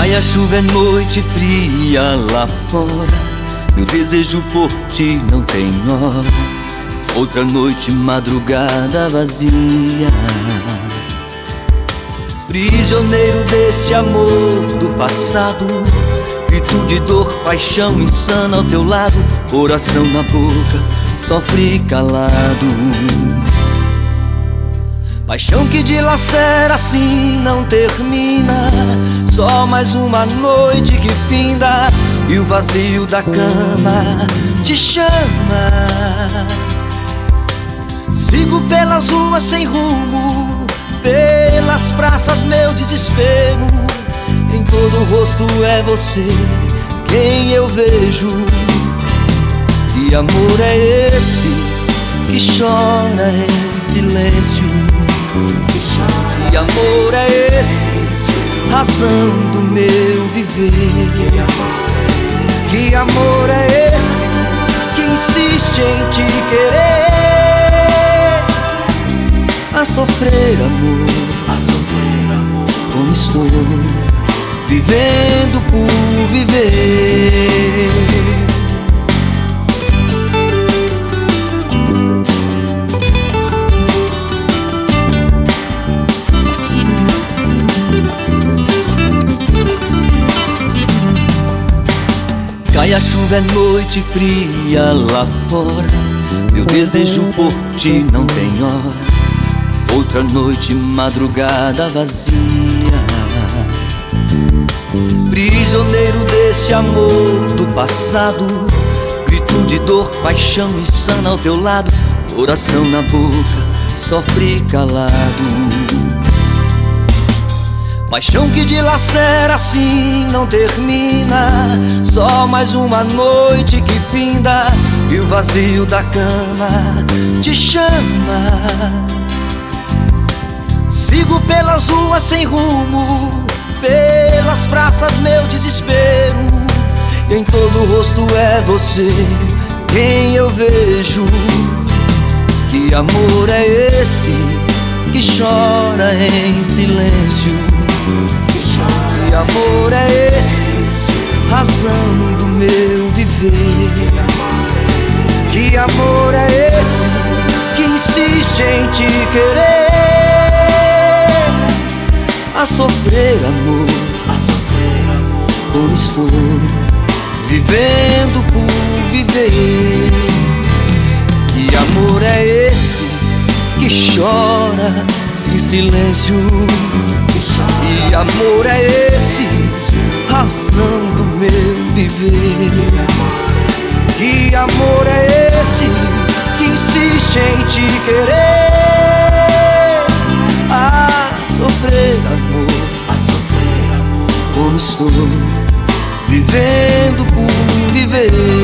Cai a chuva, é noite fria lá fora. Meu desejo por ti não tem hora. Outra noite, madrugada vazia. Prisioneiro desse amor do passado, grito de dor, paixão insana ao teu lado. Coração na boca, sofre calado. Paixão que dilacera assim não termina. Só mais uma noite que finda e o vazio da cama te chama. Sigo pelas ruas sem rumo, pelas praças meu desespero. Em todo o rosto é você quem eu vejo. Que amor é esse que chora em silêncio? Que amor é esse, razão do meu viver? Que amor é esse que insiste em te querer? A sofrer amor, como estou vivendo por viver. Cai a chuva, é noite fria lá fora. Meu desejo por ti não tem hora. Outra noite, madrugada vazia. Prisioneiro desse amor do passado, grito de dor, paixão insana ao teu lado. Coração na boca, sofre calado. Paixão que dilacera assim não termina. Só mais uma noite que finda e o vazio da cama te chama. Sigo pelas ruas sem rumo, pelas praças meu desespero. E em todo o rosto é você quem eu vejo. Que amor é esse que chora em silêncio? Que amor é esse, razão do meu viver? Que amor é esse que insiste em te querer? A sofrer amor, como estou vivendo por viver? Que amor é esse que chora em silêncio? Que amor é esse, razão do meu viver? Que amor é esse que insiste em te querer? A sofrer amor, como estou vivendo por viver?